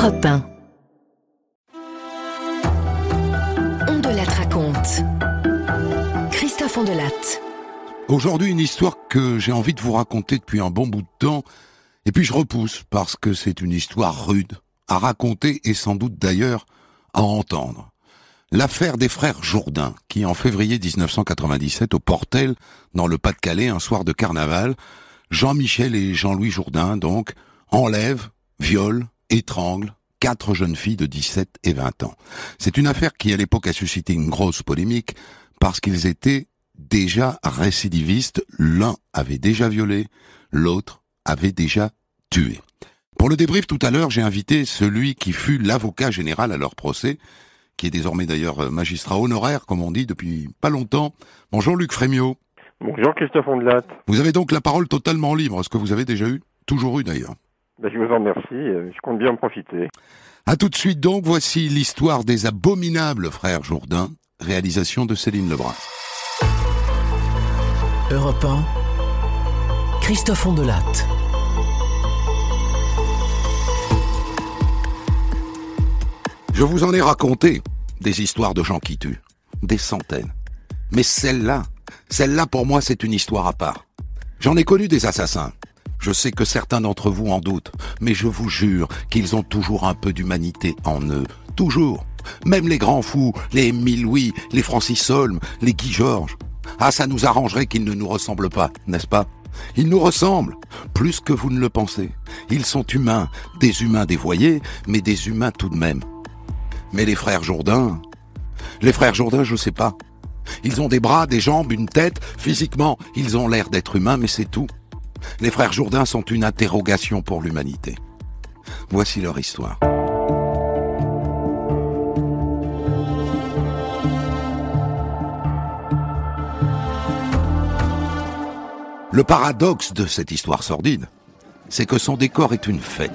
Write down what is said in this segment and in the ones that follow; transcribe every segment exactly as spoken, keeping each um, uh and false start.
Europe un. On de la raconte. Christophe Ondelatte. Aujourd'hui, une histoire que j'ai envie de vous raconter depuis un bon bout de temps, et puis je repousse parce que c'est une histoire rude à raconter et sans doute d'ailleurs à entendre. L'affaire des frères Jourdain, qui en février dix-neuf cent quatre-vingt-dix-sept, au Portel, dans le Pas-de-Calais, un soir de carnaval, Jean-Michel et Jean-Louis Jourdain, donc, enlèvent, violent, étranglent quatre jeunes filles de dix-sept et vingt ans. C'est une affaire qui, à l'époque, a suscité une grosse polémique parce qu'ils étaient déjà récidivistes. L'un avait déjà violé, l'autre avait déjà tué. Pour le débrief tout à l'heure, j'ai invité celui qui fut l'avocat général à leur procès, qui est désormais d'ailleurs magistrat honoraire, comme on dit, depuis pas longtemps. Bonjour Luc Frémiot. Bonjour Christophe Ondelatte. Vous avez donc la parole totalement libre, ce que vous avez déjà eu, toujours eu d'ailleurs. Ben, je vous en remercie, je compte bien en profiter. A tout de suite donc, voici l'histoire des abominables frères Jourdain, réalisation de Céline Lebrun. Europe un, Christophe Ondelatte. Je vous en ai raconté des histoires de gens qui tuent, des centaines. Mais celle-là, celle-là pour moi c'est une histoire à part. J'en ai connu des assassins. Je sais que certains d'entre vous en doutent, mais je vous jure qu'ils ont toujours un peu d'humanité en eux. Toujours. Même les grands fous, les Émile Louis, les Francis Holm, les Guy Georges. Ah, ça nous arrangerait qu'ils ne nous ressemblent pas, n'est-ce pas ? Ils nous ressemblent, plus que vous ne le pensez. Ils sont humains, des humains dévoyés, mais des humains tout de même. Mais les frères Jourdain, les frères Jourdain, je sais pas. Ils ont des bras, des jambes, une tête. Physiquement, ils ont l'air d'être humains, mais c'est tout. Les frères Jourdain sont une interrogation pour l'humanité. Voici leur histoire. Le paradoxe de cette histoire sordide, c'est que son décor est une fête.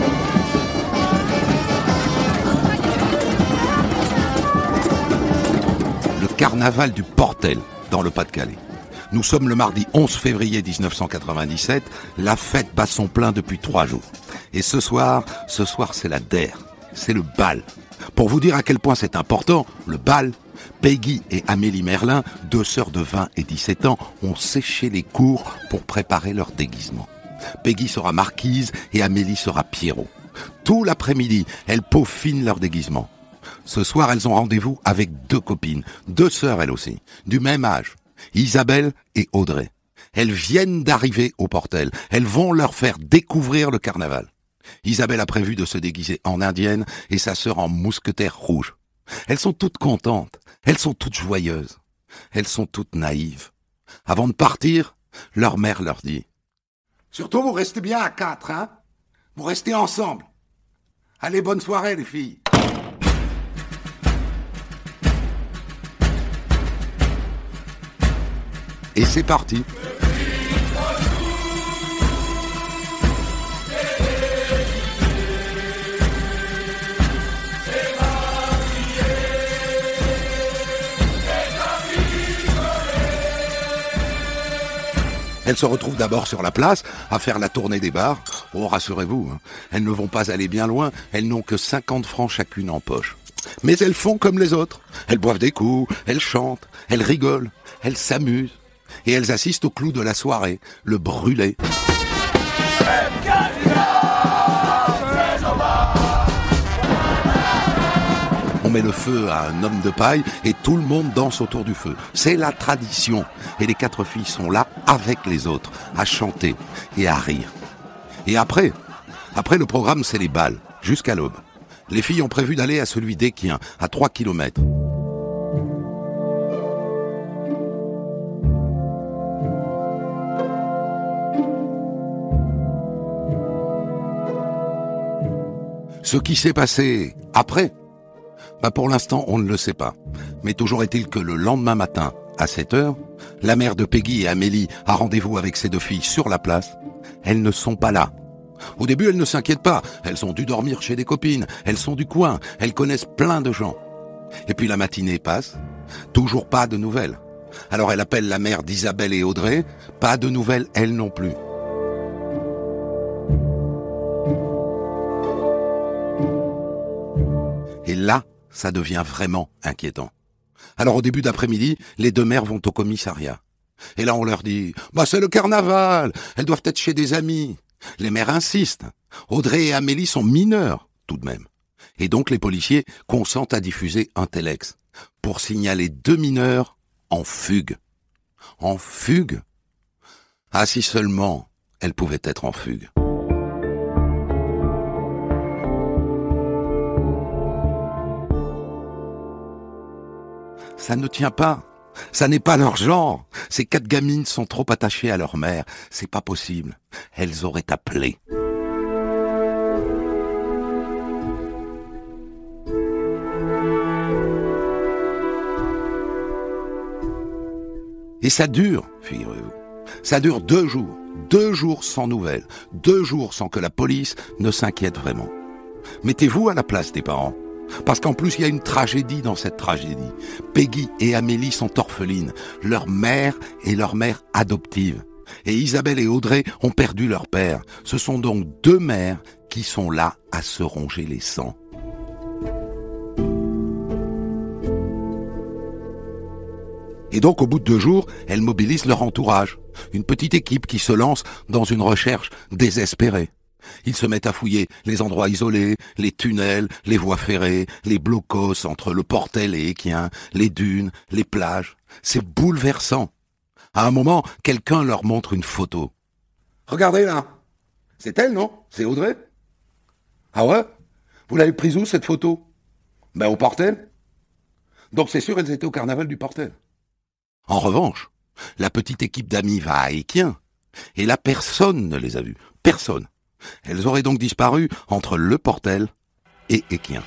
Le carnaval du Portel, dans le Pas-de-Calais. Nous sommes le mardi onze février dix-neuf cent quatre-vingt-dix-sept, la fête bat son plein depuis trois jours. Et ce soir, ce soir c'est la D E R, c'est le bal. Pour vous dire à quel point c'est important, le bal, Peggy et Amélie Merlin, deux sœurs de vingt et dix-sept ans, ont séché les cours pour préparer leur déguisement. Peggy sera marquise et Amélie sera Pierrot. Tout l'après-midi, elles peaufinent leur déguisement. Ce soir, elles ont rendez-vous avec deux copines, deux sœurs elles aussi, du même âge. Isabelle et Audrey. Elles viennent d'arriver au Portel. Elles vont leur faire découvrir le carnaval. Isabelle a prévu de se déguiser en indienne et sa sœur en mousquetaire rouge. Elles sont toutes contentes. Elles sont toutes joyeuses. Elles sont toutes naïves. Avant de partir, leur mère leur dit « Surtout, vous restez bien à quatre, hein ? Vous restez ensemble. Allez, bonne soirée, les filles. » Et c'est parti. Elles se retrouvent d'abord sur la place à faire la tournée des bars. Oh, rassurez-vous, hein, elles ne vont pas aller bien loin, elles n'ont que cinquante francs chacune en poche. Mais elles font comme les autres. Elles boivent des coups, elles chantent, elles rigolent, elles s'amusent. Et elles assistent au clou de la soirée, le brûlé. On met le feu à un homme de paille et tout le monde danse autour du feu. C'est la tradition. Et les quatre filles sont là avec les autres, à chanter et à rire. Et après, après le programme, c'est les bals, jusqu'à l'aube. Les filles ont prévu d'aller à celui d'Équien, à trois kilomètres. Ce qui s'est passé après, bah pour l'instant on ne le sait pas. Mais toujours est-il que le lendemain matin, à sept heures, la mère de Peggy et Amélie a rendez-vous avec ses deux filles sur la place. Elles ne sont pas là. Au début, elles ne s'inquiètent pas. Elles ont dû dormir chez des copines. Elles sont du coin. Elles connaissent plein de gens. Et puis la matinée passe. Toujours pas de nouvelles. Alors elle appelle la mère d'Isabelle et Audrey. Pas de nouvelles, elle non plus. là, ça devient vraiment inquiétant. Alors au début d'après-midi, les deux mères vont au commissariat. Et là on leur dit « Bah c'est le carnaval, elles doivent être chez des amis ». Les mères insistent. Audrey et Amélie sont mineures, tout de même. Et donc les policiers consentent à diffuser un téléx pour signaler deux mineurs en fugue. En fugue ? Ah, si seulement elles pouvaient être en fugue. Ça ne tient pas. Ça n'est pas leur genre. Ces quatre gamines sont trop attachées à leur mère. C'est pas possible. Elles auraient appelé. Et ça dure, figurez-vous. Ça dure deux jours. Deux jours sans nouvelles. Deux jours sans que la police ne s'inquiète vraiment. Mettez-vous à la place des parents. Parce qu'en plus, il y a une tragédie dans cette tragédie. Peggy et Amélie sont orphelines. Leur mère est leur mère adoptive. Et Isabelle et Audrey ont perdu leur père. Ce sont donc deux mères qui sont là à se ronger les sangs. Et donc, au bout de deux jours, elles mobilisent leur entourage. Une petite équipe qui se lance dans une recherche désespérée. Ils se mettent à fouiller les endroits isolés, les tunnels, les voies ferrées, les blocos entre le Portel et Équien, les dunes, les plages. C'est bouleversant. À un moment, quelqu'un leur montre une photo. « Regardez là. C'est elle, non ? C'est Audrey ? Ah ouais ? Vous l'avez prise où, cette photo ? Ben au Portel. Donc c'est sûr, elles étaient au carnaval du Portel. En revanche, la petite équipe d'amis va à Équien, et là personne ne les a vues. Personne. Elles auraient donc disparu entre le Portel et Équien.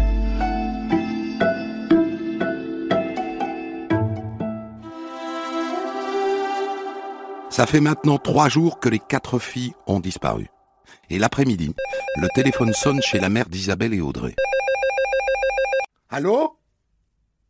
Ça fait maintenant trois jours que les quatre filles ont disparu. Et l'après-midi, le téléphone sonne chez la mère d'Isabelle et Audrey. Allô ? Allô ?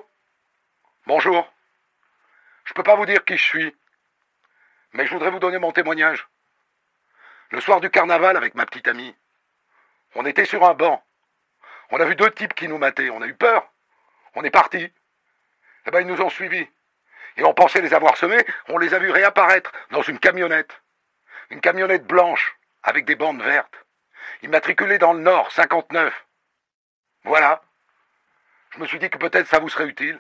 Bonjour. Je peux pas vous dire qui je suis, mais je voudrais vous donner mon témoignage. Le soir du carnaval avec ma petite amie, on était sur un banc. On a vu deux types qui nous mataient. On a eu peur. On est partis. Eh ben, ils nous ont suivis. Et on pensait les avoir semés. On les a vus réapparaître dans une camionnette. Une camionnette blanche avec des bandes vertes. Immatriculée dans le Nord, cinquante-neuf. Voilà. Je me suis dit que peut-être ça vous serait utile.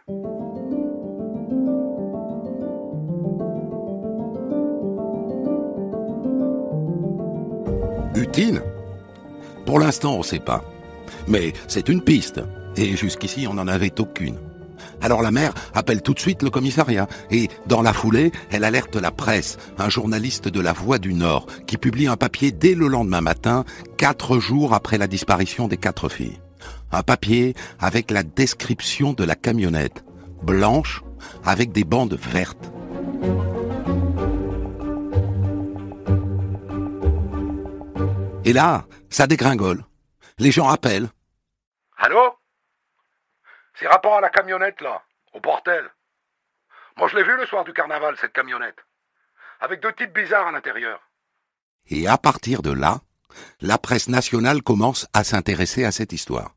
Utile ? Pour l'instant, on ne sait pas. Mais c'est une piste. Et jusqu'ici, on n'en avait aucune. Alors la mère appelle tout de suite le commissariat. Et dans la foulée, elle alerte la presse, un journaliste de La Voix du Nord, qui publie un papier dès le lendemain matin, quatre jours après la disparition des quatre filles. Un papier avec la description de la camionnette, blanche, avec des bandes vertes. Et là, ça dégringole. Les gens appellent. Allô ? C'est rapport à la camionnette, là, au Portel. Moi, je l'ai vue le soir du carnaval, cette camionnette. Avec deux types bizarres à l'intérieur. Et à partir de là, la presse nationale commence à s'intéresser à cette histoire.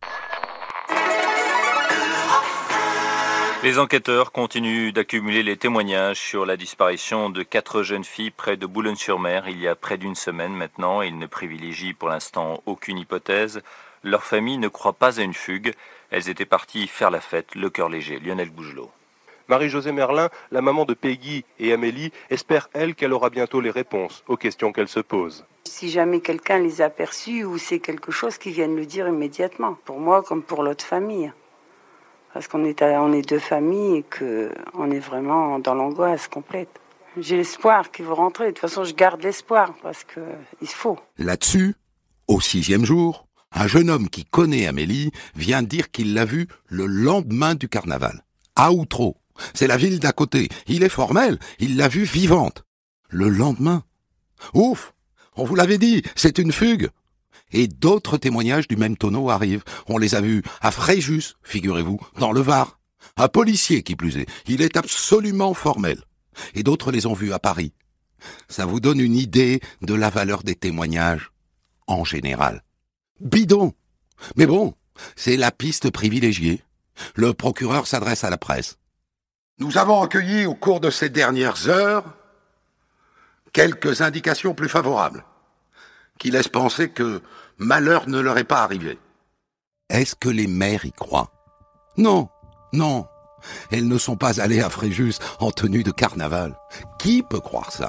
Les enquêteurs continuent d'accumuler les témoignages sur la disparition de quatre jeunes filles près de Boulogne-sur-Mer il y a près d'une semaine maintenant. Ils ne privilégient pour l'instant aucune hypothèse. Leur famille ne croit pas à une fugue. Elles étaient parties faire la fête, le cœur léger. Lionel Bougelot. Marie-Josée Merlin, la maman de Peggy et Amélie, espère, elle, qu'elle aura bientôt les réponses aux questions qu'elle se pose. Si jamais quelqu'un les a aperçus ou c'est quelque chose, qu'ils viennent le dire immédiatement. Pour moi comme pour l'autre famille. Parce qu'on est, à, on est deux familles et qu'on est vraiment dans l'angoisse complète. J'ai l'espoir qu'ils vont rentrer. De toute façon, je garde l'espoir parce qu'il faut. Là-dessus, au sixième jour, un jeune homme qui connaît Amélie vient dire qu'il l'a vue le lendemain du carnaval, à Outreau. C'est la ville d'à côté. Il est formel, il l'a vue vivante. Le lendemain. Ouf, on vous l'avait dit, c'est une fugue. Et d'autres témoignages du même tonneau arrivent. On les a vus à Fréjus, figurez-vous, dans le Var. Un policier qui plus est, il est absolument formel. Et d'autres les ont vus à Paris. Ça vous donne une idée de la valeur des témoignages en général. Bidon. Mais bon, C'est la piste privilégiée. Le procureur s'adresse à la presse. Nous avons recueilli au cours de ces dernières heures quelques indications plus favorables, qui laissent penser que malheur ne leur est pas arrivé. Est-ce que les mères y croient? Non, non. Elles ne sont pas allées à Fréjus en tenue de carnaval. Qui peut croire ça?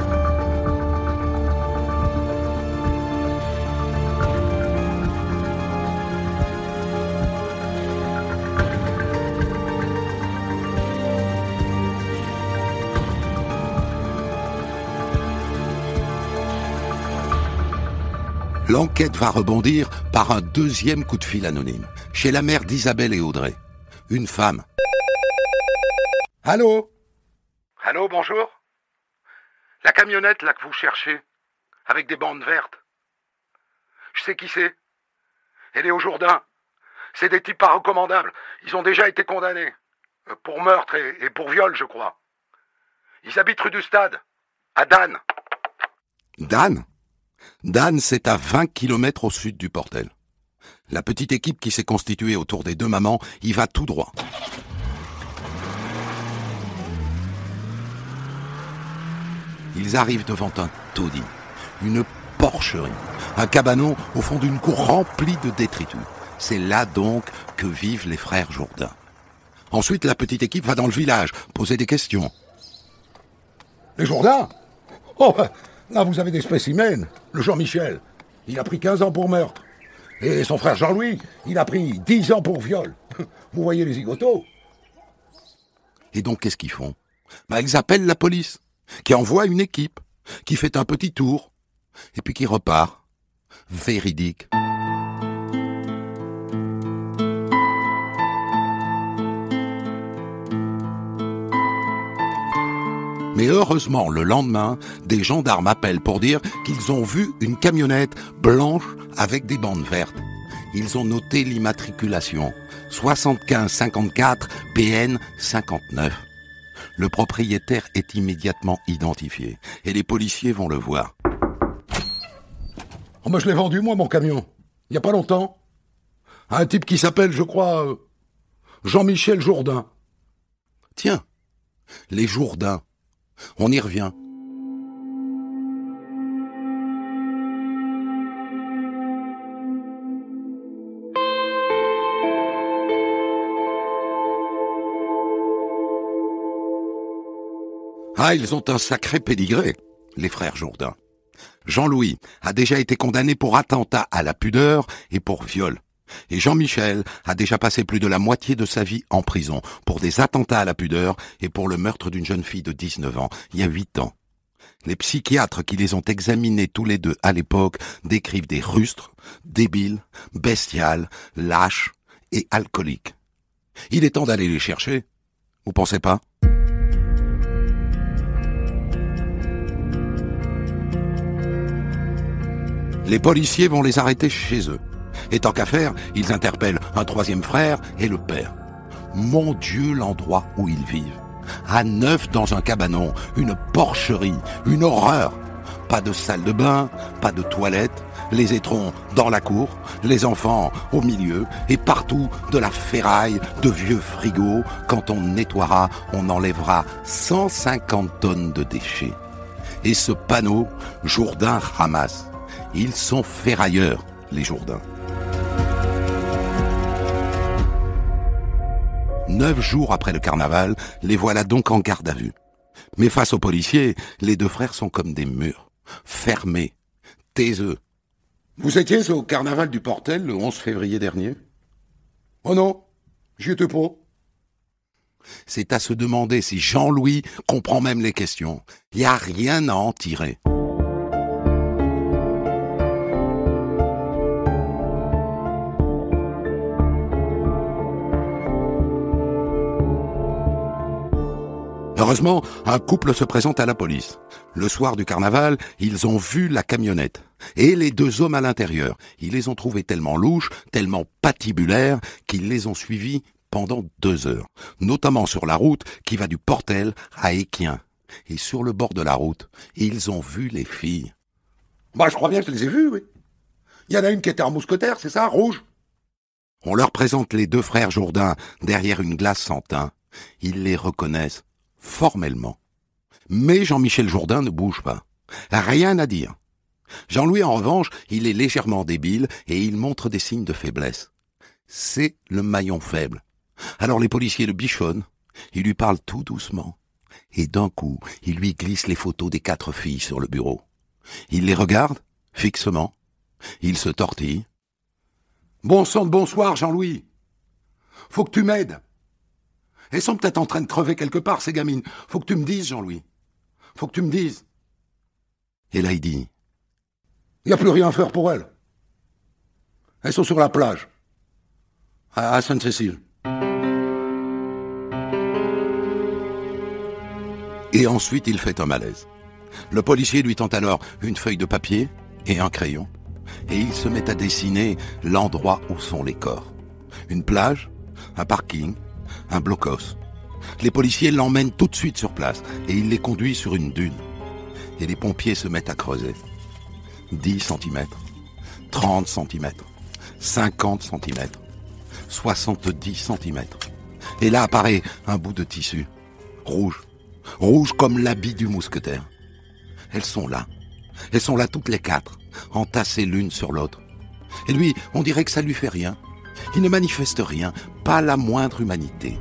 L'enquête va rebondir par un deuxième coup de fil anonyme, chez la mère d'Isabelle et Audrey. Une femme. Allô? Allô, bonjour? La camionnette, là, que vous cherchez, avec des bandes vertes. Je sais qui c'est. Elle est au Jourdain. C'est des types pas recommandables. Ils ont déjà été condamnés. Euh, pour meurtre et, et pour viol, je crois. Ils habitent rue du Stade, à Dan. Dan? Dan, c'est à vingt kilomètres au sud du Portel. La petite équipe qui s'est constituée autour des deux mamans y va tout droit. Ils arrivent devant un taudis, une porcherie, un cabanon au fond d'une cour remplie de détritus. C'est là donc que vivent les frères Jourdain. Ensuite, la petite équipe va dans le village, poser des questions. Les Jourdain? Oh, là vous avez des spécimens. Le Jean-Michel, il a pris quinze ans pour meurtre. Et son frère Jean-Louis, il a pris dix ans pour viol. Vous voyez les zigotos? Et donc, qu'est-ce qu'ils font? Bah, ils appellent la police, qui envoie une équipe, qui fait un petit tour, et puis qui repart. Véridique. Mais heureusement, le lendemain, des gendarmes appellent pour dire qu'ils ont vu une camionnette blanche avec des bandes vertes. Ils ont noté l'immatriculation. soixante-quinze cinquante-quatre P N cinquante-neuf. Le propriétaire est immédiatement identifié et les policiers vont le voir. Oh, moi je l'ai vendu, moi, mon camion. Il n'y a pas longtemps. À un type qui s'appelle, je crois, euh, Jean-Michel Jourdain. Tiens, les Jourdain. On y revient. Ah, ils ont un sacré pédigré, les frères Jourdain. Jean-Louis a déjà été condamné pour attentat à la pudeur et pour viol. Et Jean-Michel a déjà passé plus de la moitié de sa vie en prison pour des attentats à la pudeur et pour le meurtre d'une jeune fille de dix-neuf ans, il y a huit ans. Les psychiatres qui les ont examinés tous les deux à l'époque décrivent des rustres, débiles, bestiales, lâches et alcooliques. Il est temps d'aller les chercher, vous pensez pas ? Les policiers vont les arrêter chez eux. Et tant qu'à faire, ils interpellent un troisième frère et le père. Mon Dieu, l'endroit où ils vivent. À neuf dans un cabanon, une porcherie, une horreur. Pas de salle de bain, pas de toilette, les étrons dans la cour, les enfants au milieu, et partout de la ferraille, de vieux frigos. Quand on nettoiera, on enlèvera cent cinquante tonnes de déchets. Et ce panneau, Jourdain ramasse. Ils sont ferrailleurs, les Jourdain. Neuf jours après le carnaval, les voilà donc en garde à vue. Mais face aux policiers, les deux frères sont comme des murs, fermés, taiseux. Vous étiez au carnaval du Portel le onze février dernier? Oh non, j'y étais pas. C'est à se demander si Jean-Louis comprend même les questions. Il n'y a rien à en tirer. Heureusement, un couple se présente à la police. Le soir du carnaval, ils ont vu la camionnette. Et les deux hommes à l'intérieur. Ils les ont trouvés tellement louches, tellement patibulaires, qu'ils les ont suivis pendant deux heures. Notamment sur la route qui va du Portel à Équien. Et sur le bord de la route, ils ont vu les filles. Bah, je crois bien que je les ai vues, oui. Il y en a une qui était en mousquetaire, c'est ça, rouge? On leur présente les deux frères Jourdain derrière une glace sans teint. Ils les reconnaissent formellement. Mais Jean-Michel Jourdain ne bouge pas. Rien à dire. Jean-Louis, en revanche, il est légèrement débile et il montre des signes de faiblesse. C'est le maillon faible. Alors les policiers le bichonnent. Ils lui parlent tout doucement. Et d'un coup, ils lui glissent les photos des quatre filles sur le bureau. Il les regarde, fixement. Il se tortille. « Bon sang de bonsoir, Jean-Louis. Faut que tu m'aides. Elles sont peut-être en train de crever quelque part, ces gamines. Faut que tu me dises, Jean-Louis. Faut que tu me dises. » Et là, il dit, « Il n'y a plus rien à faire pour elles. Elles sont sur la plage, à Sainte-Cécile. » Et ensuite, il fait un malaise. Le policier lui tend alors une feuille de papier et un crayon, et il se met à dessiner l'endroit où sont les corps. Une plage, un parking, un blocos. Les policiers l'emmènent tout de suite sur place, et il les conduit sur une dune. Et les pompiers se mettent à creuser. dix centimètres, trente centimètres, cinquante centimètres, soixante-dix centimètres. Et là apparaît un bout de tissu, rouge, rouge comme l'habit du mousquetaire. Elles sont là, elles sont là toutes les quatre, entassées l'une sur l'autre. Et lui, on dirait que ça lui fait rien. Il ne manifeste rien, pas la moindre humanité.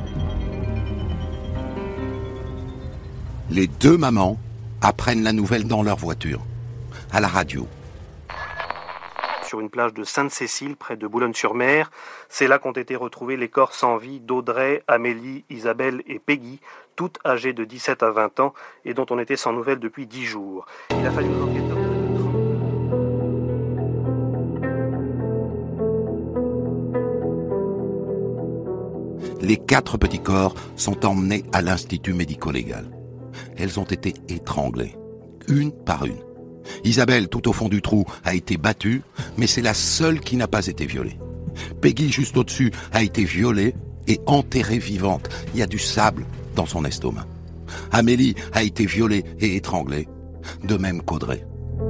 Les deux mamans apprennent la nouvelle dans leur voiture, à la radio. Sur une plage de Sainte-Cécile, près de Boulogne-sur-Mer, c'est là qu'ont été retrouvés les corps sans vie d'Audrey, Amélie, Isabelle et Peggy, toutes âgées de dix-sept à vingt ans et dont on était sans nouvelles depuis dix jours. Il a fallu aux enquêteurs de Les quatre petits corps sont emmenés à l'Institut médico-légal. Elles ont été étranglées, une par une. Isabelle, tout au fond du trou, a été battue, mais c'est la seule qui n'a pas été violée. Peggy, juste au-dessus, a été violée et enterrée vivante. Il y a du sable dans son estomac. Amélie a été violée et étranglée, de même qu'Audrey.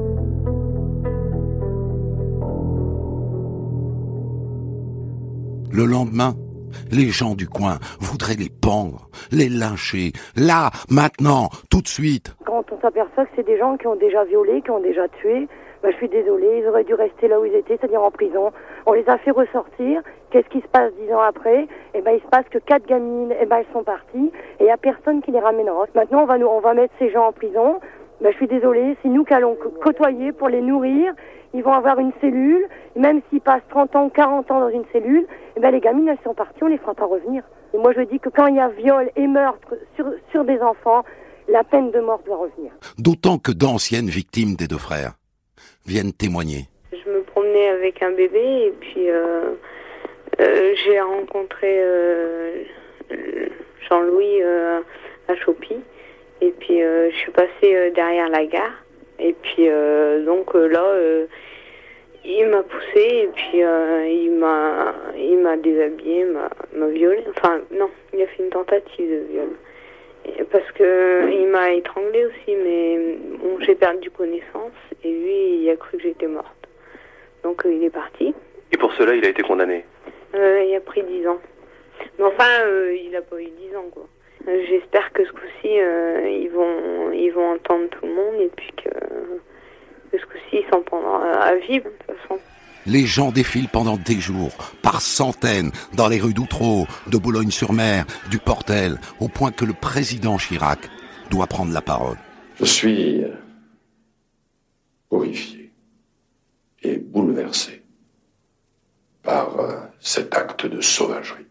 Le lendemain, les gens du coin voudraient les pendre, les lyncher, là, maintenant, tout de suite. Quand on s'aperçoit que c'est des gens qui ont déjà violé, qui ont déjà tué, ben je suis désolée, ils auraient dû rester là où ils étaient, c'est-à-dire en prison. On les a fait ressortir. Qu'est-ce qui se passe dix ans après? Eh ben, il se passe que quatre gamines, eh ben, elles sont parties, et il n'y a personne qui les ramènera. Maintenant, on va nous, on va mettre ces gens en prison. Ben, je suis désolée, c'est nous qui allons côtoyer pour les nourrir. Ils vont avoir une cellule, même s'ils passent trente ans, quarante ans dans une cellule, eh ben, les gamines, elles sont parties, on les fera pas revenir. Et moi, je dis que quand il y a viol et meurtre sur, sur des enfants, la peine de mort doit revenir. D'autant que d'anciennes victimes des deux frères viennent témoigner. Je me promenais avec un bébé et puis euh, euh, j'ai rencontré euh, Jean-Louis euh, à Chaupy et puis euh, je suis passée euh, derrière la gare et puis euh, donc euh, là euh, il m'a poussée et puis euh, il m'a il m'a déshabillée, m'a, m'a violée. Enfin non, il a fait une tentative de viol. Parce que il m'a étranglée aussi, mais bon, j'ai perdu connaissance et lui, il a cru que j'étais morte. Donc euh, il est parti. Et pour cela, il a été condamné? euh, Il a pris dix ans. Mais enfin, euh, il n'a pas eu dix ans, quoi. Euh, j'espère que ce coup-ci, euh, ils vont ils vont entendre tout le monde et puis que, que ce coup-ci, ils s'en prendront à vivre, de toute façon. Les gens défilent pendant des jours, par centaines, dans les rues d'Outreau, de Boulogne-sur-Mer, du Portel, au point que le président Chirac doit prendre la parole. Je suis horrifié et bouleversé par euh, cet acte de sauvagerie.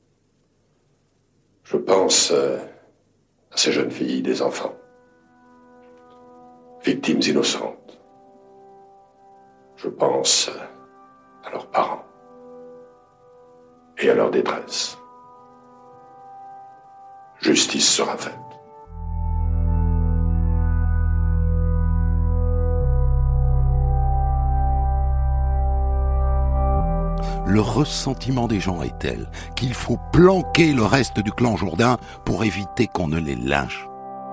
Je pense euh, à ces jeunes filles, des enfants, victimes innocentes. Je pense euh, à leurs parents et à leur détresse. Justice sera faite. Le ressentiment des gens est tel qu'il faut planquer le reste du clan Jourdain pour éviter qu'on ne les lynche.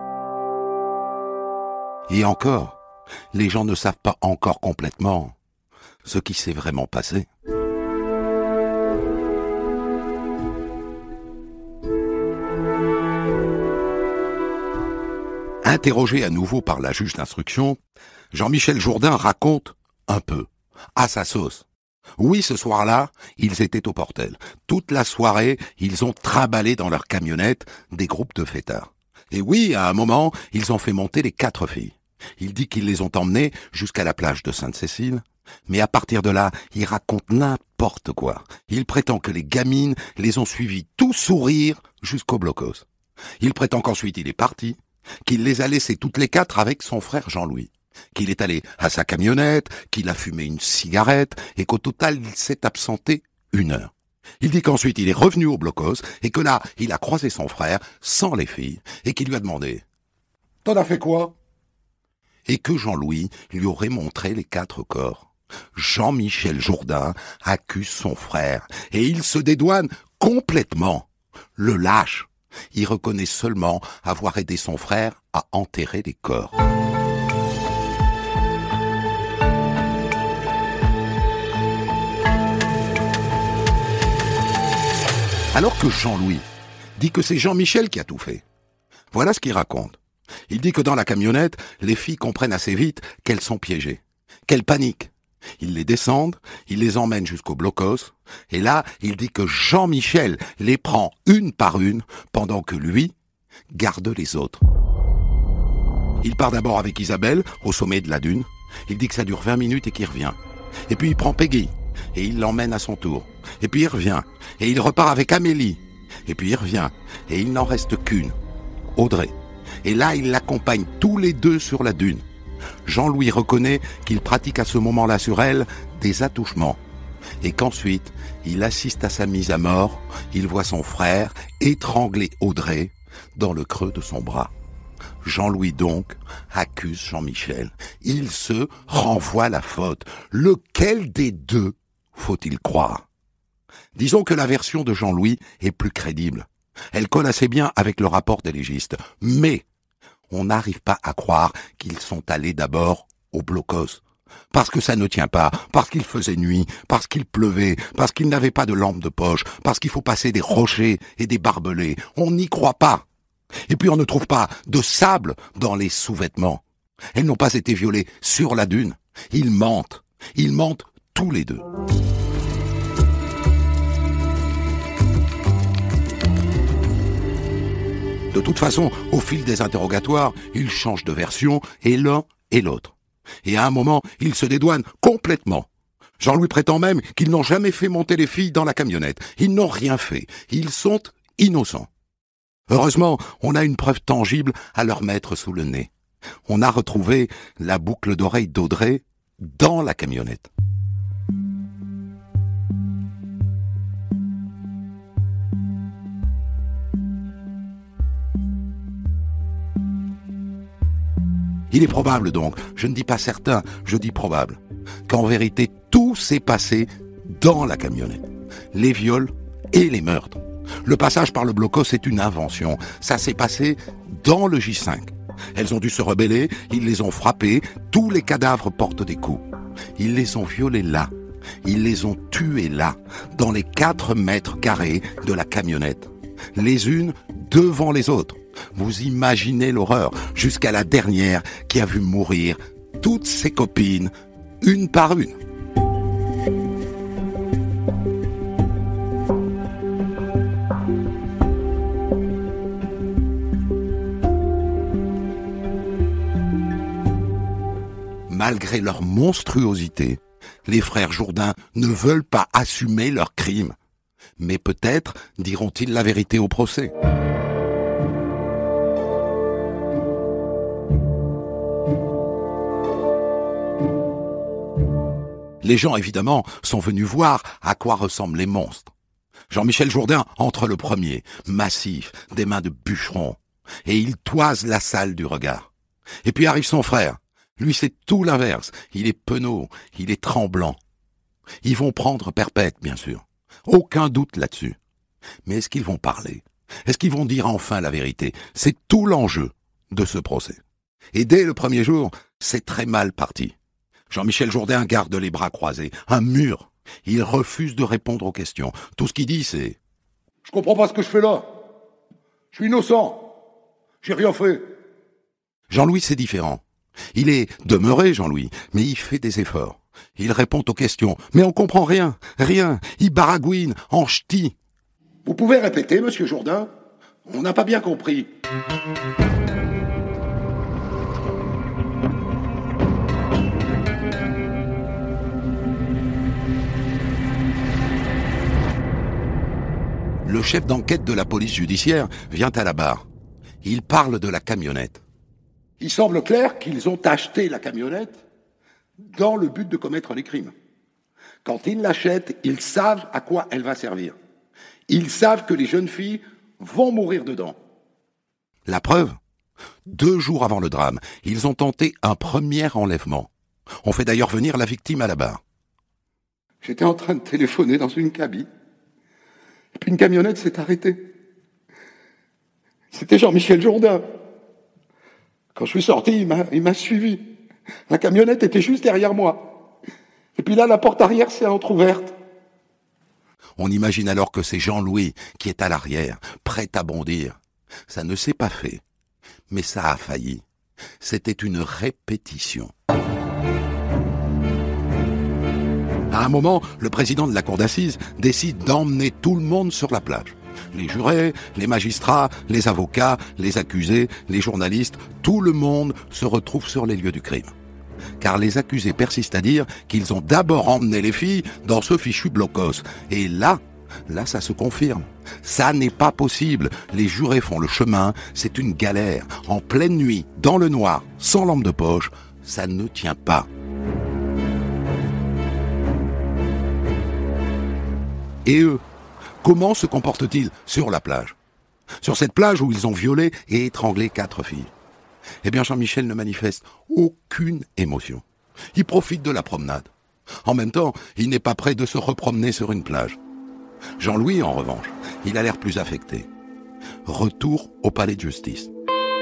Et encore, les gens ne savent pas encore complètement ce qui s'est vraiment passé. Interrogé à nouveau par la juge d'instruction, Jean-Michel Jourdain raconte un peu, à sa sauce. Oui, ce soir-là, ils étaient au Portel. Toute la soirée, ils ont trimballé dans leur camionnette des groupes de fêtards. Et oui, à un moment, ils ont fait monter les quatre filles. Il dit qu'ils les ont emmenées jusqu'à la plage de Sainte-Cécile, mais à partir de là, il raconte n'importe quoi. Il prétend que les gamines les ont suivis tout sourire jusqu'au blocos. Il prétend qu'ensuite il est parti, qu'il les a laissées toutes les quatre avec son frère Jean-Louis, qu'il est allé à sa camionnette, qu'il a fumé une cigarette et qu'au total il s'est absenté une heure. Il dit qu'ensuite il est revenu au blocos et que là il a croisé son frère sans les filles et qu'il lui a demandé « T'en as fait quoi ?» et que Jean-Louis lui aurait montré les quatre corps. Jean-Michel Jourdain accuse son frère et il se dédouane complètement. Le lâche. Il reconnaît seulement avoir aidé son frère à enterrer les corps. Alors que Jean-Louis dit que c'est Jean-Michel qui a tout fait. Voilà ce qu'il raconte. Il dit que dans la camionnette, les filles comprennent assez vite qu'elles sont piégées, qu'elles paniquent. Ils les descendent, il les emmène jusqu'au blocos, et là, il dit que Jean-Michel les prend une par une, pendant que lui garde les autres. Il part d'abord avec Isabelle, au sommet de la dune. Il dit que ça dure vingt minutes et qu'il revient. Et puis il prend Peggy, et il l'emmène à son tour. Et puis il revient, et il repart avec Amélie. Et puis il revient, et il n'en reste qu'une, Audrey. Et là, il l'accompagne tous les deux sur la dune. Jean-Louis reconnaît qu'il pratique à ce moment-là sur elle des attouchements et qu'ensuite il assiste à sa mise à mort, il voit son frère étrangler Audrey dans le creux de son bras. Jean-Louis donc accuse Jean-Michel. Il se renvoie la faute. Lequel des deux faut-il croire ? Disons que la version de Jean-Louis est plus crédible. Elle colle assez bien avec le rapport des légistes, mais on n'arrive pas à croire qu'ils sont allés d'abord au blocos. Parce que ça ne tient pas, parce qu'il faisait nuit, parce qu'il pleuvait, parce qu'ils n'avaient pas de lampe de poche, parce qu'il faut passer des rochers et des barbelés. On n'y croit pas. Et puis on ne trouve pas de sable dans les sous-vêtements. Elles n'ont pas été violées sur la dune. Ils mentent. Ils mentent tous les deux. De toute façon, au fil des interrogatoires, ils changent de version, et l'un et l'autre. Et à un moment, ils se dédouanent complètement. Jean-Louis prétend même qu'ils n'ont jamais fait monter les filles dans la camionnette. Ils n'ont rien fait. Ils sont innocents. Heureusement, on a une preuve tangible à leur mettre sous le nez. On a retrouvé la boucle d'oreille d'Audrey dans la camionnette. Il est probable donc, je ne dis pas certain, je dis probable, qu'en vérité tout s'est passé dans la camionnette. Les viols et les meurtres. Le passage par le blocos est une invention. Ça s'est passé dans le J cinq. Elles ont dû se rebeller, ils les ont frappées, tous les cadavres portent des coups. Ils les ont violées là. Ils les ont tuées là, dans les quatre mètres carrés de la camionnette. Les unes devant les autres. Vous imaginez l'horreur, jusqu'à la dernière qui a vu mourir toutes ses copines, une par une. Malgré leur monstruosité, les frères Jourdain ne veulent pas assumer leurs crimes. Mais peut-être diront-ils la vérité au procès. Les gens, évidemment, sont venus voir à quoi ressemblent les monstres. Jean-Michel Jourdain entre le premier, massif, des mains de bûcheron, et il toise la salle du regard. Et puis arrive son frère. Lui, c'est tout l'inverse. Il est penaud, il est tremblant. Ils vont prendre perpète, bien sûr. Aucun doute là-dessus. Mais est-ce qu'ils vont parler ? Est-ce qu'ils vont dire enfin la vérité ? C'est tout l'enjeu de ce procès. Et dès le premier jour, c'est très mal parti. Jean-Michel Jourdain garde les bras croisés, un mur. Il refuse de répondre aux questions. Tout ce qu'il dit, c'est « Je comprends pas ce que je fais là. Je suis innocent. J'ai rien fait. » Jean-Louis, c'est différent. Il est demeuré, Jean-Louis, mais il fait des efforts. Il répond aux questions, mais on comprend rien, rien. Il baragouine, en ch'ti. Vous pouvez répéter, monsieur Jourdain? On n'a pas bien compris. Le chef d'enquête de la police judiciaire vient à la barre. Il parle de la camionnette. Il semble clair qu'ils ont acheté la camionnette dans le but de commettre les crimes. Quand ils l'achètent, ils savent à quoi elle va servir. Ils savent que les jeunes filles vont mourir dedans. La preuve? Deux jours avant le drame, ils ont tenté un premier enlèvement. On fait d'ailleurs venir la victime à la barre. J'étais en train de téléphoner dans une cabine. Et puis une camionnette s'est arrêtée. C'était Jean-Michel Jourdain. Quand je suis sorti, il m'a, il m'a suivi. La camionnette était juste derrière moi. Et puis là, la porte arrière s'est entrouverte. On imagine alors que c'est Jean-Louis qui est à l'arrière, prêt à bondir. Ça ne s'est pas fait, mais ça a failli. C'était une répétition. À un moment, le président de la cour d'assises décide d'emmener tout le monde sur la plage. Les jurés, les magistrats, les avocats, les accusés, les journalistes, tout le monde se retrouve sur les lieux du crime. Car les accusés persistent à dire qu'ils ont d'abord emmené les filles dans ce fichu blocos. Et là, là ça se confirme. Ça n'est pas possible. Les jurés font le chemin, c'est une galère. En pleine nuit, dans le noir, sans lampe de poche, ça ne tient pas. Et eux, comment se comportent-ils sur la plage? Sur cette plage où ils ont violé et étranglé quatre filles. Eh bien, Jean-Michel ne manifeste aucune émotion. Il profite de la promenade. En même temps, il n'est pas prêt de se repromener sur une plage. Jean-Louis, en revanche, il a l'air plus affecté. Retour au palais de justice.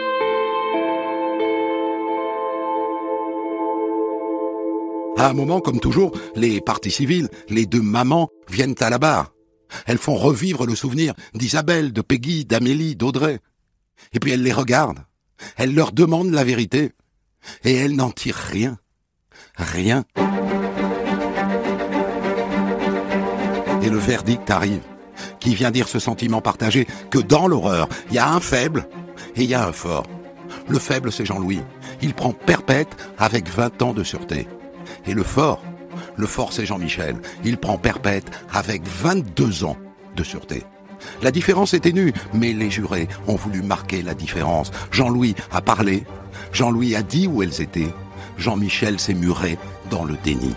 À un moment, comme toujours, les parties civiles, les deux mamans, viennent à la barre. Elles font revivre le souvenir d'Isabelle, de Peggy, d'Amélie, d'Audrey. Et puis elles les regardent. Elles leur demandent la vérité. Et elles n'en tirent rien. Rien. Et le verdict arrive. Qui vient dire ce sentiment partagé que dans l'horreur, il y a un faible et il y a un fort. Le faible, c'est Jean-Louis. Il prend perpète avec vingt ans de sûreté. Et le fort, le fort, c'est Jean-Michel. Il prend perpète avec vingt-deux ans de sûreté. La différence est ténue, mais les jurés ont voulu marquer la différence. Jean-Louis a parlé, Jean-Louis a dit où elles étaient. Jean-Michel s'est muré dans le déni.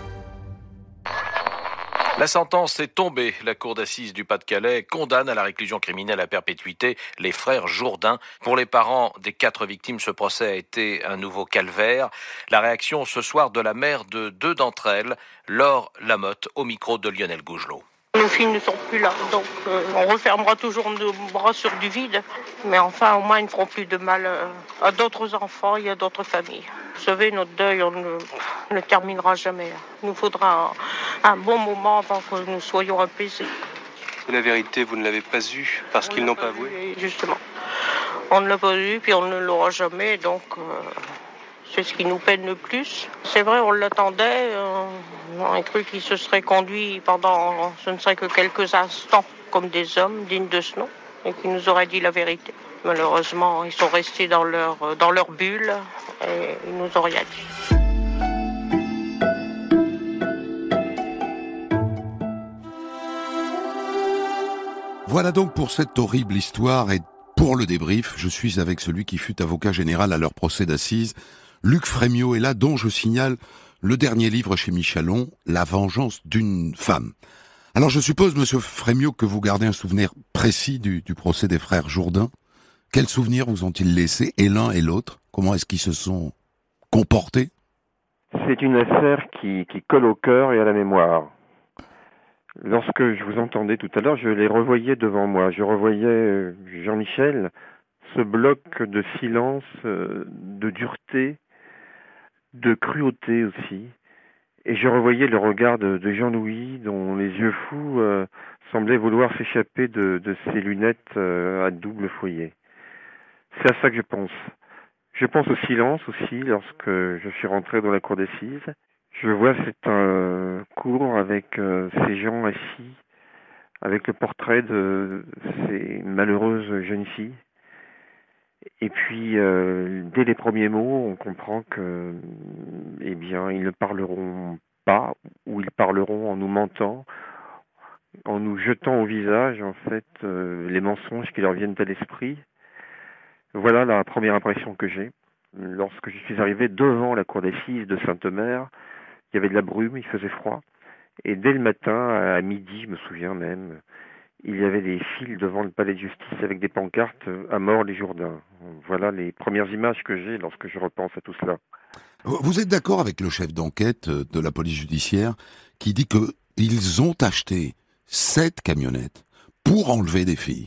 La sentence est tombée. La cour d'assises du Pas-de-Calais condamne à la réclusion criminelle à perpétuité les frères Jourdain. Pour les parents des quatre victimes, ce procès a été un nouveau calvaire. La réaction ce soir de la mère de deux d'entre elles, Laure Lamotte, au micro de Lionel Gougelot. Nos filles ne sont plus là, donc euh, on refermera toujours nos bras sur du vide. Mais enfin, au moins, ils ne feront plus de mal euh, à d'autres enfants et à d'autres familles. Vous savez, notre deuil, on ne, ne terminera jamais. Il nous faudra un, un bon moment avant que nous soyons apaisés. La vérité, vous ne l'avez pas eue parce qu'ils n'ont pas avoué. Justement. On ne l'a pas eu, puis on ne l'aura jamais, donc... Euh... C'est ce qui nous peine le plus. C'est vrai, on l'attendait. Euh, on a cru qu'il se serait conduit pendant, ce ne serait que quelques instants, comme des hommes dignes de ce nom, et qu'il nous aurait dit la vérité. Malheureusement, ils sont restés dans leur, dans leur bulle, et ils nous ont rien dit. Voilà donc pour cette horrible histoire, et pour le débrief, je suis avec celui qui fut avocat général à leur procès d'assises. Luc Frémiot est là, dont je signale le dernier livre chez Michalon, La vengeance d'une femme. Alors je suppose, monsieur Frémiot, que vous gardez un souvenir précis du, du procès des frères Jourdain. Quels souvenirs vous ont-ils laissés, et l'un et l'autre? Comment est-ce qu'ils se sont comportés? C'est une affaire qui, qui colle au cœur et à la mémoire. Lorsque je vous entendais tout à l'heure, je les revoyais devant moi. Je revoyais Jean-Michel, ce bloc de silence, de dureté, de cruauté aussi. Et je revoyais le regard de, de Jean-Louis, dont les yeux fous euh, semblaient vouloir s'échapper de, de ses lunettes euh, à double foyer. C'est à ça que je pense. Je pense au silence aussi lorsque je suis rentré dans la cour d'assises. Je vois c'est un cours avec euh, ces gens assis, avec le portrait de ces malheureuses jeunes filles. Et puis, euh, dès les premiers mots, on comprend que, eh bien, ils ne parleront pas, ou ils parleront en nous mentant, en nous jetant au visage, en fait, euh, les mensonges qui leur viennent à l'esprit. Voilà la première impression que j'ai. Lorsque je suis arrivé devant la cour d'assises de Sainte-Mère, il y avait de la brume, il faisait froid. Et dès le matin, à midi, je me souviens même, il y avait des files devant le palais de justice avec des pancartes « À mort les Jourdain ». Voilà les premières images que j'ai lorsque je repense à tout cela. Vous êtes d'accord avec le chef d'enquête de la police judiciaire qui dit qu'ils ont acheté sept camionnettes pour enlever des filles?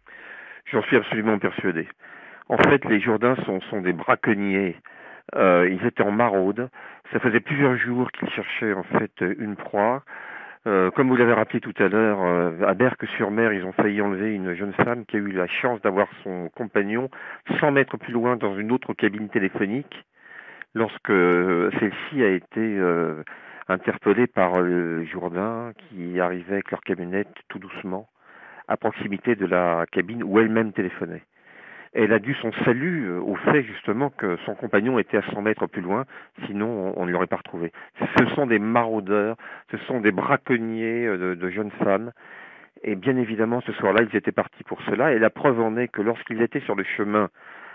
J'en suis absolument persuadé. En fait, les Jourdain sont, sont des braconniers. Euh, ils étaient en maraude. Ça faisait plusieurs jours qu'ils cherchaient en fait une proie. Euh, comme vous l'avez rappelé tout à l'heure, euh, à Berck-sur-Mer, ils ont failli enlever une jeune femme qui a eu la chance d'avoir son compagnon cent mètres plus loin dans une autre cabine téléphonique, lorsque euh, celle-ci a été euh, interpellée par le Jourdain qui arrivait avec leur camionnette tout doucement à proximité de la cabine où elle-même téléphonait. Elle a dû son salut au fait justement que son compagnon était à cent mètres plus loin, sinon on ne l'aurait pas retrouvé. Ce sont des maraudeurs, ce sont des braconniers de, de jeunes femmes, et bien évidemment ce soir-là ils étaient partis pour cela, et la preuve en est que lorsqu'ils étaient sur le chemin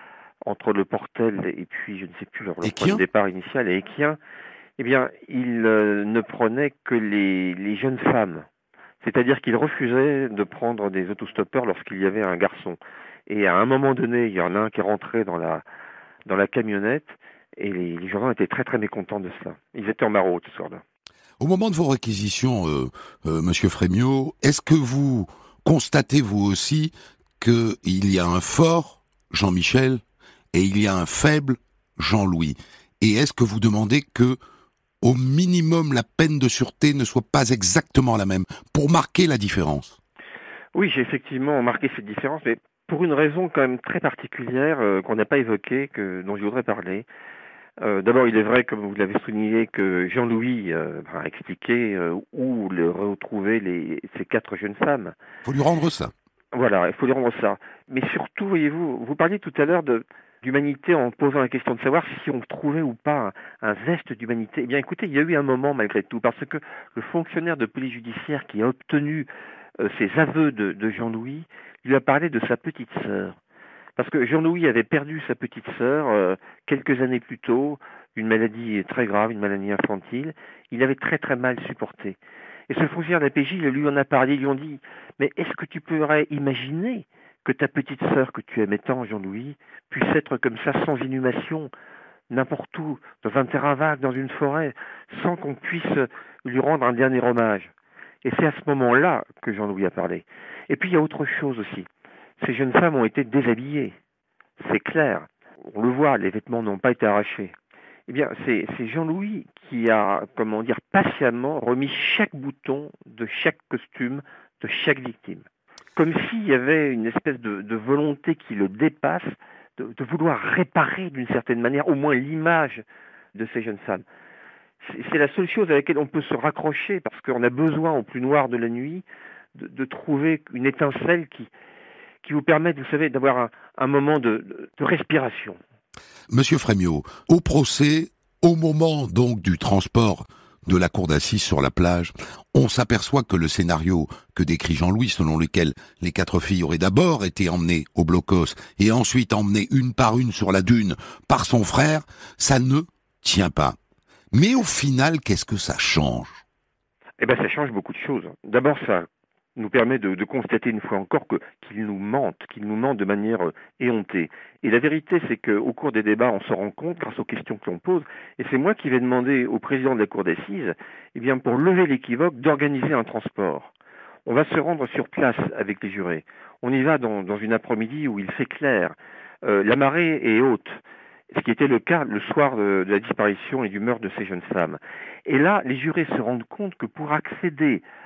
entre le Portel et puis je ne sais plus leur, leur point de départ initial, et Équien, eh bien ils euh, ne prenaient que les, les jeunes femmes, c'est-à-dire qu'ils refusaient de prendre des autostoppeurs lorsqu'il y avait un garçon. Et à un moment donné, il y en a un qui est rentré dans la, dans la camionnette et les, les gens étaient très très mécontents de cela. Ils étaient en maraude ce soir-là. Au moment de vos réquisitions, euh, euh, Monsieur Frémiot, est-ce que vous constatez vous aussi qu'il y a un fort Jean-Michel et il y a un faible Jean-Louis? Et est-ce que vous demandez que, au minimum, la peine de sûreté ne soit pas exactement la même pour marquer la différence? Oui, j'ai effectivement marqué cette différence, mais pour une raison quand même très particulière euh, qu'on n'a pas évoquée, que, dont je voudrais parler. Euh, d'abord, il est vrai, comme vous l'avez souligné, que Jean-Louis euh, a expliqué euh, où le retrouver les, ces quatre jeunes femmes. Il faut lui rendre ça. Voilà, il faut lui rendre ça. Mais surtout, voyez-vous, vous parliez tout à l'heure de, d'humanité en posant la question de savoir si on trouvait ou pas un, un zeste d'humanité. Eh bien, écoutez, il y a eu un moment malgré tout, parce que le fonctionnaire de police judiciaire qui a obtenu euh, ces aveux de, de Jean-Louis lui a parlé de sa petite sœur. Parce que Jean-Louis avait perdu sa petite sœur euh, quelques années plus tôt, une maladie très grave, une maladie infantile. Il avait très très mal supporté. Et ce fonctionnaire de la P J lui en a parlé, ils lui ont dit « Mais est-ce que tu pourrais imaginer que ta petite sœur que tu aimais tant, Jean-Louis, puisse être comme ça, sans inhumation, n'importe où, dans un terrain vague, dans une forêt, sans qu'on puisse lui rendre un dernier hommage ?» Et c'est à ce moment-là que Jean-Louis a parlé. Et puis il y a autre chose aussi. Ces jeunes femmes ont été déshabillées. C'est clair. On le voit, les vêtements n'ont pas été arrachés. Eh bien, c'est, c'est Jean-Louis qui a, comment dire, patiemment remis chaque bouton de chaque costume de chaque victime. Comme s'il y avait une espèce de, de volonté qui le dépasse, de, de vouloir réparer d'une certaine manière au moins l'image de ces jeunes femmes. C'est, c'est la seule chose à laquelle on peut se raccrocher, parce qu'on a besoin, au plus noir de la nuit, de, de trouver une étincelle qui, qui vous permette, vous savez, d'avoir un, un moment de, de, de respiration. Monsieur Frémiot, au procès, au moment donc du transport de la cour d'assises sur la plage, on s'aperçoit que le scénario que décrit Jean-Louis, selon lequel les quatre filles auraient d'abord été emmenées au blocos et ensuite emmenées une par une sur la dune par son frère, ça ne tient pas. Mais au final, qu'est-ce que ça change? Eh bien, ça change beaucoup de choses. D'abord, ça nous permet de, de constater une fois encore que, qu'il nous mente, qu'il nous ment de manière euh, éhontée. Et la vérité, c'est qu'au cours des débats, on se rend compte, grâce aux questions que l'on pose, et c'est moi qui vais demander au président de la cour d'assises, eh bien, pour lever l'équivoque, d'organiser un transport. On va se rendre sur place avec les jurés. On y va dans, dans une après-midi où il fait clair. Euh, la marée est haute, ce qui était le cas le soir de, de la disparition et du meurtre de ces jeunes femmes. Et là, les jurés se rendent compte que pour accéder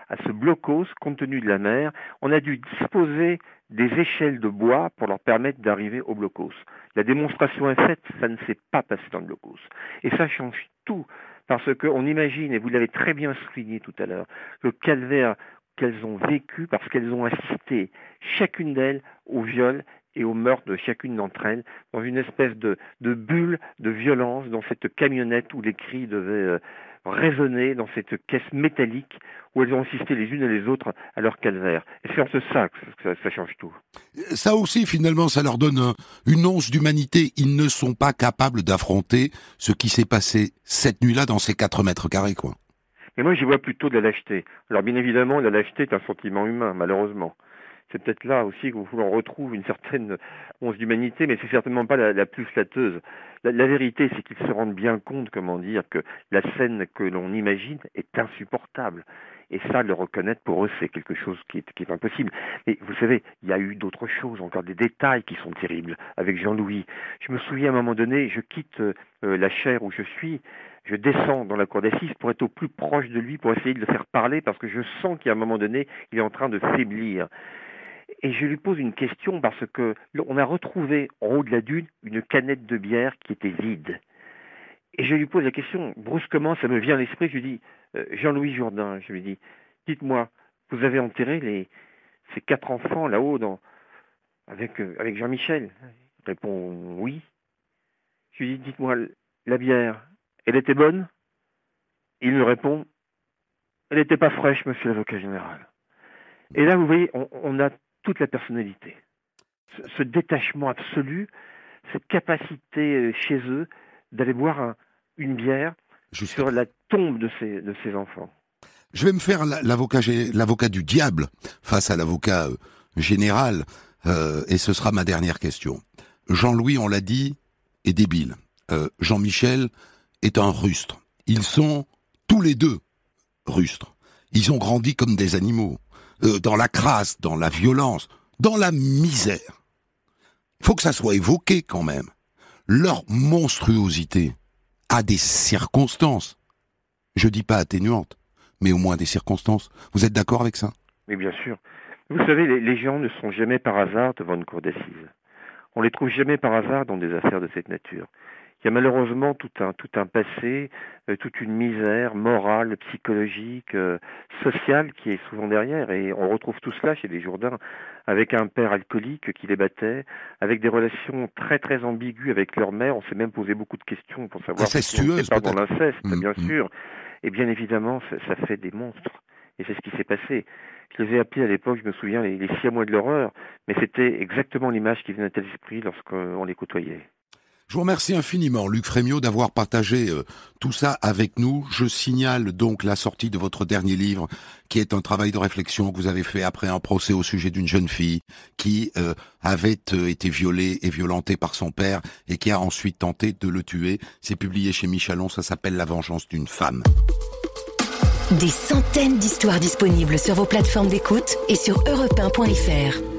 à ce blocos compte tenu de la mer. On a dû disposer des échelles de bois pour leur permettre d'arriver au blocos. La démonstration est faite, ça ne s'est pas passé dans le blocos. Et ça change tout, parce qu'on imagine, et vous l'avez très bien souligné tout à l'heure, le calvaire qu'elles ont vécu parce qu'elles ont assisté, chacune d'elles, au viol et au meurtre de chacune d'entre elles, dans une espèce de, de bulle de violence, dans cette camionnette où les cris devaient euh, résonner, dans cette caisse métallique où elles ont assisté les unes et les autres à leur calvaire. Et c'est en ce ça que ça, ça change tout. Ça aussi, finalement, ça leur donne un, une once d'humanité. Ils ne sont pas capables d'affronter ce qui s'est passé cette nuit-là dans ces quatre mètres carrés, quoi. Mais moi, j'y vois plutôt de la lâcheté. Alors, bien évidemment, la lâcheté est un sentiment humain, malheureusement. C'est peut-être là aussi que l'on retrouve une certaine once d'humanité, mais c'est certainement pas la, la plus flatteuse. La, la vérité, c'est qu'ils se rendent bien compte, comment dire, que la scène que l'on imagine est insupportable. Et ça, le reconnaître pour eux, c'est quelque chose qui est, qui est impossible. Mais vous savez, il y a eu d'autres choses, encore des détails qui sont terribles. Avec Jean-Louis, je me souviens à un moment donné, je quitte euh, la chaire où je suis, je descends dans la cour d'assises pour être au plus proche de lui, pour essayer de le faire parler, parce que je sens qu'à un moment donné, il est en train de faiblir. Et je lui pose une question parce que on a retrouvé en haut de la dune une canette de bière qui était vide. Et je lui pose la question, brusquement, ça me vient à l'esprit, je lui dis, euh, Jean-Louis Jourdain, je lui dis, dites-moi, vous avez enterré les, ces quatre enfants là-haut dans, avec, euh, avec Jean-Michel? Il répond, oui. Je lui dis, dites-moi, la bière, elle était bonne? Il me répond, elle n'était pas fraîche, monsieur l'avocat général. Et là, vous voyez, on, on a toute la personnalité. Ce, ce détachement absolu, cette capacité chez eux d'aller boire un, une bière Je sur la tombe de ces, de ces enfants. Je vais me faire l'avocat, l'avocat du diable face à l'avocat général, euh, et ce sera ma dernière question. Jean-Louis, on l'a dit, est débile. Euh, Jean-Michel est un rustre. Ils sont tous les deux rustres. Ils ont grandi comme des animaux. Euh, dans la crasse, dans la violence, dans la misère. Il faut que ça soit évoqué quand même. Leur monstruosité a des circonstances. Je dis pas atténuantes, mais au moins des circonstances. Vous êtes d'accord avec ça? Oui, bien sûr. Vous savez, les, les gens ne sont jamais par hasard devant une cour d'assises. On les trouve jamais par hasard dans des affaires de cette nature. Il y a malheureusement tout un, tout un passé, euh, toute une misère morale, psychologique, euh, sociale qui est souvent derrière. Et on retrouve tout cela chez les Jourdain, avec un père alcoolique qui les battait, avec des relations très très ambiguës avec leur mère. On s'est même posé beaucoup de questions pour savoir si on n'était pas dans l'inceste, mmh, bien mmh. sûr. Et bien évidemment, ça, ça fait des monstres. Et c'est ce qui s'est passé. Je les ai appelés à l'époque, je me souviens, les, les siamois de l'horreur. Mais c'était exactement l'image qui venait à l'esprit lorsqu'on les côtoyait. Je vous remercie infiniment, Luc Frémiot, d'avoir partagé euh, tout ça avec nous. Je signale donc la sortie de votre dernier livre, qui est un travail de réflexion que vous avez fait après un procès au sujet d'une jeune fille qui euh, avait euh, été violée et violentée par son père et qui a ensuite tenté de le tuer. C'est publié chez Michalon, ça s'appelle La vengeance d'une femme. Des centaines d'histoires disponibles sur vos plateformes d'écoute et sur europe un point f r.